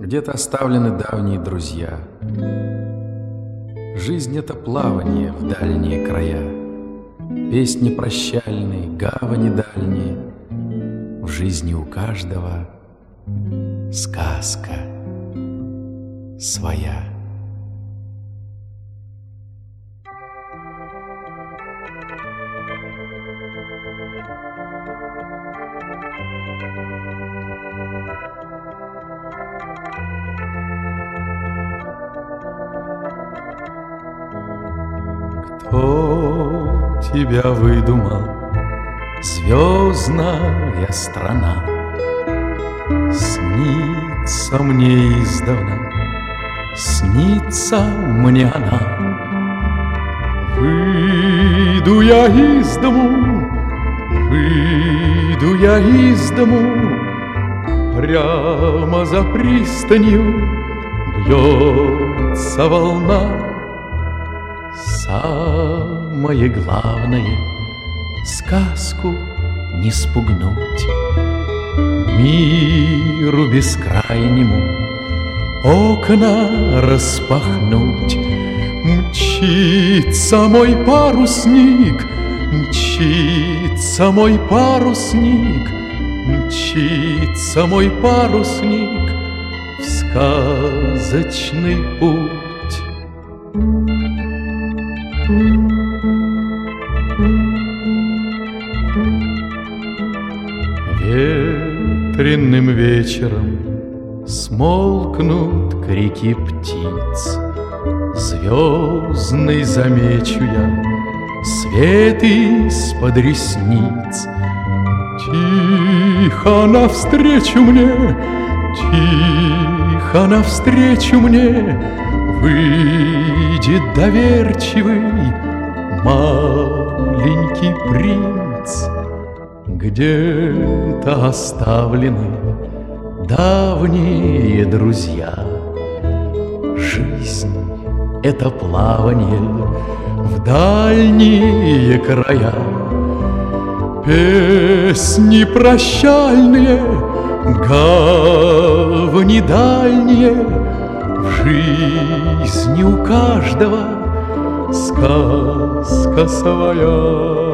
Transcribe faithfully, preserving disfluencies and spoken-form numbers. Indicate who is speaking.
Speaker 1: Где-то оставлены давние друзья. Жизнь — это плавание в дальние края, песни прощальные, гавани дальние. В жизни у каждого сказка своя. Кто тебя выдумал, звездная страна? Снится мне издавна, снится мне она. Выйду я из дому, выйду я из дому, прямо за пристанью бьется волна. Самое главное — сказку не спугнуть, миру бескрайнему окна распахнуть. Мчится мой парусник, мчится мой парусник, мчится мой парусник в сказочный путь. Ветреным вечером смолкнут крики птиц, звездный замечу я свет из-под ресниц. Тихо навстречу мне, тихо навстречу мне выйдет доверчивый маленький принц. Где-то оставлены давние друзья. Жизнь — это плавание в дальние края. Песни прощальные, гавани дальние. В жизни у каждого сказка своя.